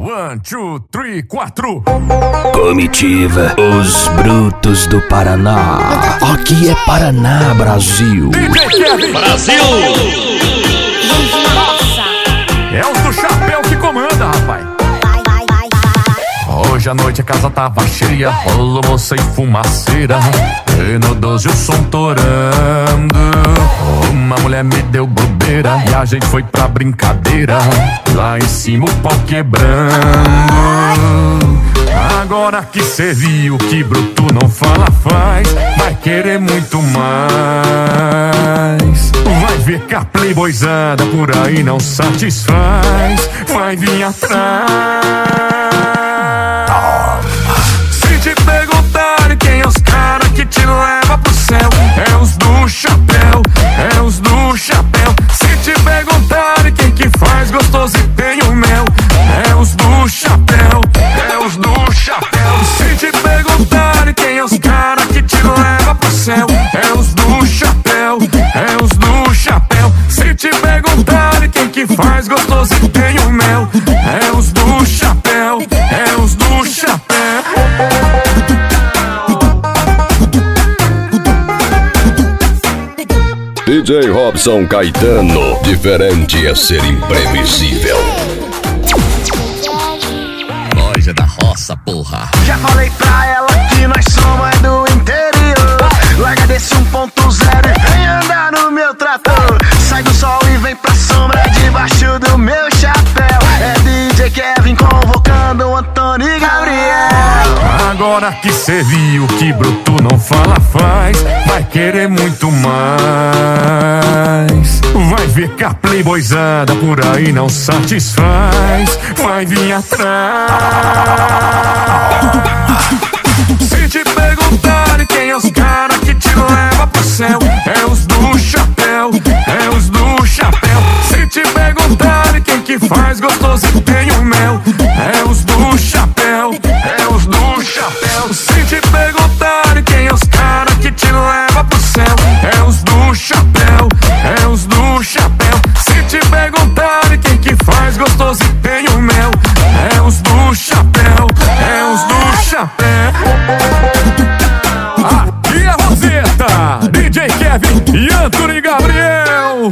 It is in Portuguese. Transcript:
1, 2, 3, 4. Comitiva, os brutos do Paraná. Aqui é Paraná, Brasil. DJ Kevin. Brasil! É os do chapéu que comanda, rapaz. Hoje à noite a casa tava cheia, rolou moça e fumaceira, e no 12 o som torando. Uma mulher me deu bobeira e a gente foi pra brincadeira, lá em cima o pau quebrando. Agora que cê viu que bruto não fala faz, vai querer muito mais. Vai ver que a playboyzada por aí não satisfaz, vai vir atrás. Se te perguntarem quem é os caras que te leva pro céu, é os do chapéu, é os do chapéu. Se te perguntarem quem que faz gostoso e tem o mel, é os do chapéu, é os do chapéu. Se te perguntarem quem é os caras que te leva pro céu, é os do chapéu, é os do chapéu. Se te perguntarem quem que faz gostoso e tem o mel, é os do chapéu, é os do chapéu. DJ Robson Caetano, diferente é ser imprevisível. Nós é da roça, porra. Já falei pra ela que nós somos do interior. Larga desse 1.0 e vem andar no meu trator. Sai do sol e vem pra sombra debaixo do meu chapéu. É DJ Kevin convocando o Antônio e Gabriel. Agora que cê viu que bruto não fala faz, vai querer muito mais. Vai ver que a playboyzada por aí não satisfaz, vai vir atrás. Se te perguntarem quem é os caras que te leva pro céu, é os do chapéu, é os do chapéu. Se te perguntarem quem que faz gostoso e tem o mel, é os do chapéu, é os do chapéu. Se te perguntarem quem é os caras que te leva pro céu, é os do chapéu, é os do chapéu. Se te perguntarem quem que faz gostoso e tem o mel, é os do chapéu, é os do chapéu. Aqui é a Roseta, DJ Kevin e Antônio Gabriel.